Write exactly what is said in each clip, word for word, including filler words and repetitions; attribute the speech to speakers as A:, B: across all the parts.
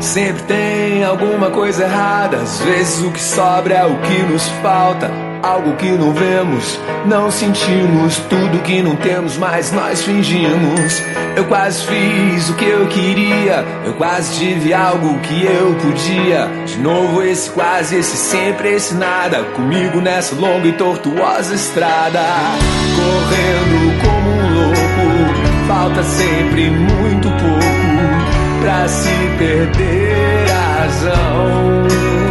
A: Sempre tem alguma coisa errada. Às vezes o que sobra é o que nos falta. Algo que não vemos, não sentimos. Tudo que não temos, mas nós fingimos. Eu quase fiz o que eu queria. Eu quase tive algo que eu podia. De novo esse quase, esse sempre, esse nada. Comigo nessa longa e tortuosa estrada. Correndo como um louco. Falta sempre muito pouco pra se perder a razão.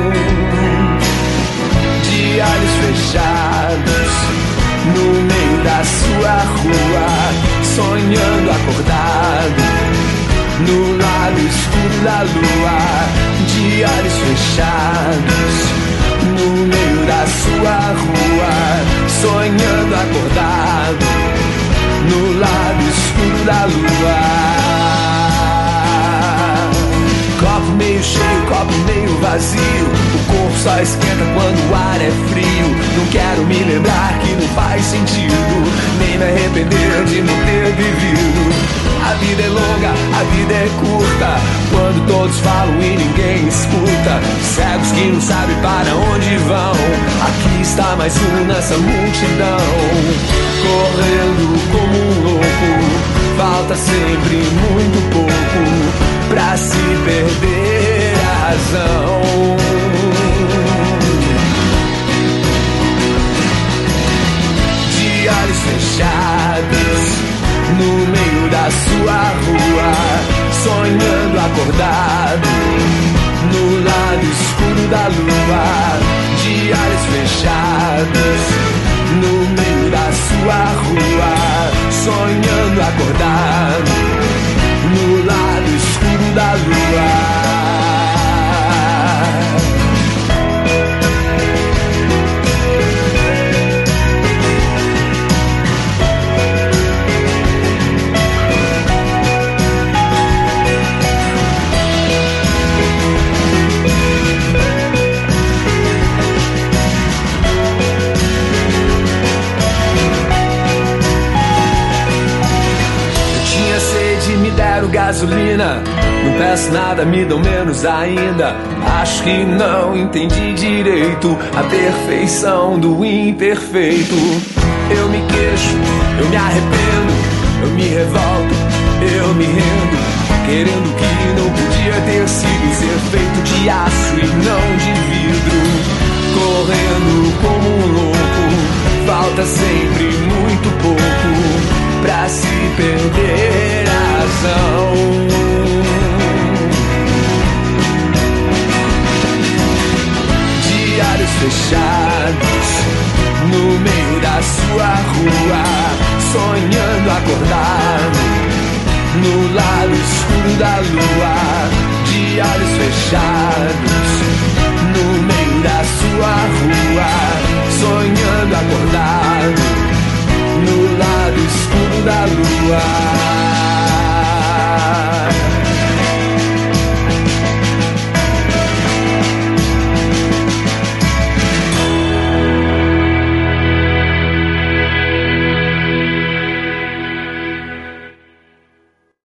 A: De olhos fechados, no meio da sua rua, sonhando acordado, no lado escuro da lua. De olhos fechados, no meio da sua rua, sonhando acordado, no lado escuro da lua. Copo meio cheio, copo meio vazio. O corpo só esquenta quando o ar é frio. Não quero me lembrar que não faz sentido, nem me arrepender de não ter vivido. A vida é longa, a vida é curta, quando todos falam e ninguém escuta. Cegos que não sabem para onde vão. Aqui está mais um nessa multidão. Correndo como um louco. Falta sempre muito pouco pra se perder a razão. De olhos fechados, no meio da sua rua, sonhando acordado, no lado escuro da lua. De olhos fechados, no meio da sua rua, sonhando acordado, no lado escuro da lua. Gasolina, não peço nada, me dão menos ainda. Acho que não entendi direito a perfeição do imperfeito. Eu me queixo, eu me arrependo, eu me revolto, eu me rendo, querendo que não podia ter sido, ser feito de aço e não de vidro. Correndo como um louco, falta sempre muito pouco pra se perder a razão. De olhos fechados, no meio da sua rua, sonhando acordado, no lado escuro da lua. De olhos fechados, no meio da sua rua, sonhando acordado, no lado escuro da lua.